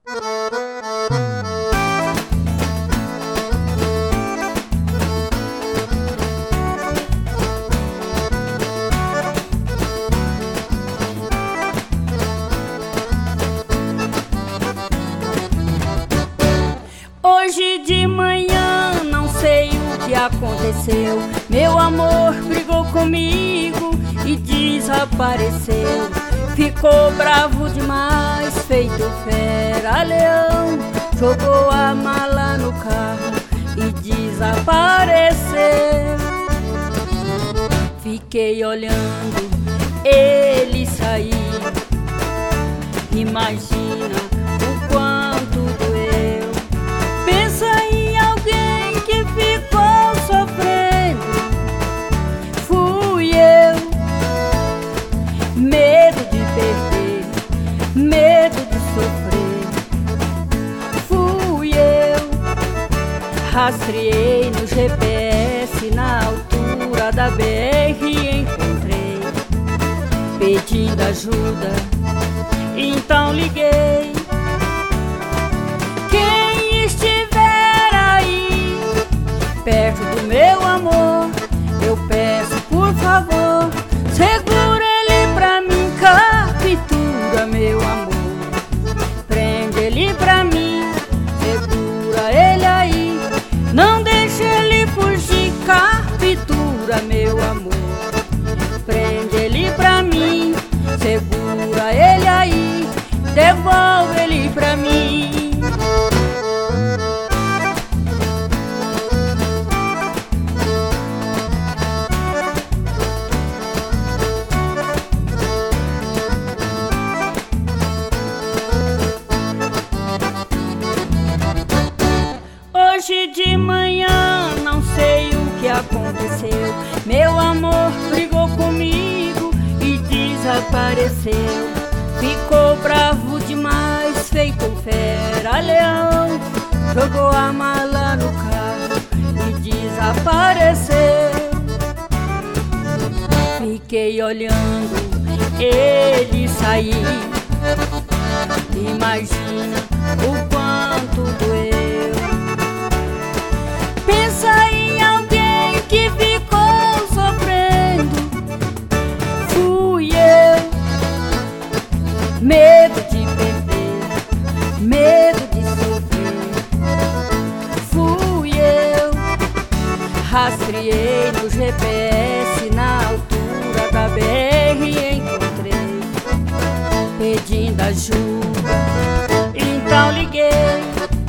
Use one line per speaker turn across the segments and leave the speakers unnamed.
Hoje de manhã não sei o que aconteceu. Meu amor brigou comigo e desapareceu. Ficou bravo demais, feito fera leão. Jogou a mala no carro e desapareceu. Fiquei olhando ele sair. Imagina o quanto doeu. Pensa em alguém que ficou sofrendo. Fui eu. Medo de perder, medo de sofrer. Fui eu. Rastreei no GPS na altura da BR e encontrei, pedindo ajuda. Então liguei. Quem estiver aí perto do meu amor, eu peço por favor, segura ele pra mim, captura meu amor. Prende ele pra mim, segura ele aí, não deixa ele fugir, captura meu amor. Prende ele pra mim, segura ele aí, devolve ele pra mim. Hoje de manhã não sei o que aconteceu. Meu amor brigou comigo e desapareceu. Ficou bravo demais, feito fera leão. Jogou a mala no carro e desapareceu. Fiquei olhando ele sair. Imagina o quanto doeu. Pensa em alguém que ficou sofrendo. Fui eu. Medo de perder, medo de sofrer. Fui eu. Rastreei no GPS na altura da BR e encontrei, pedindo ajuda. Então liguei.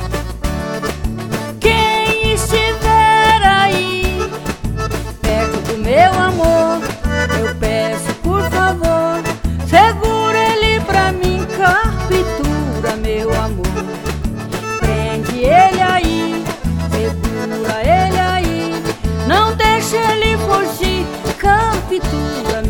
Quem estiver aí perto do meu amor, eu peço por favor, segura ele pra mim, captura meu amor. Prende ele aí, segura ele aí, não deixa ele fugir, captura